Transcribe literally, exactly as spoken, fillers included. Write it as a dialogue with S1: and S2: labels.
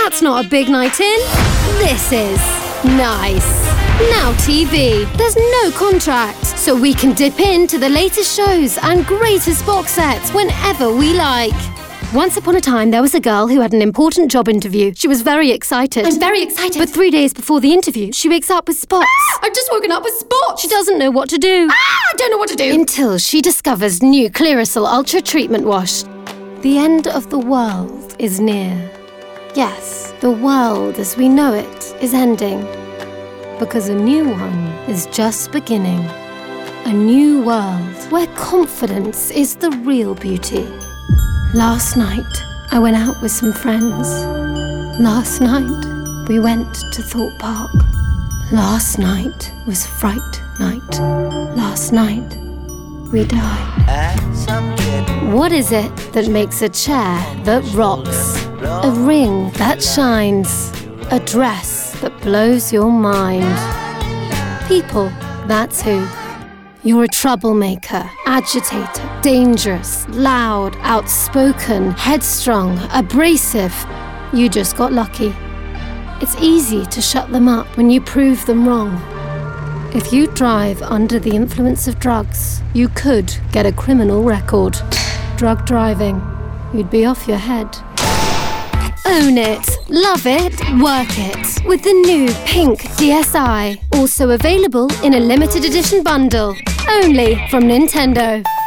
S1: That's not a big night in. This is nice. Now T V. There's no contract, so we can dip into the latest shows and greatest box sets whenever we like. Once upon a time, there was a girl who had an important job interview. She was very excited.
S2: I'm very excited.
S1: But three days before the interview, she wakes up with spots.
S2: Ah, I've just woken up with spots.
S1: She doesn't know what to do.
S2: Ah, I don't know what to do.
S1: Until she discovers new Clearasil Ultra Treatment Wash. The end of the world is near. Yes, the world as we know it is ending. Because a new one is just beginning. A new world where confidence is the real beauty. Last night, I went out with some friends. Last night, we went to Thorpe Park. Last night was Fright Night. Last night, we died. What is it that makes a chair that rocks? A ring that shines? A dress that blows your mind? People, that's who. You're a troublemaker, agitator, dangerous, loud, outspoken, headstrong, abrasive. You just got lucky. It's easy to shut them up when you prove them wrong. If you drive under the influence of drugs, you could get a criminal record. Drug driving, you'd be off your head. Own it, love it, work it with the new pink D S i. Also available in a limited edition bundle. Only from Nintendo.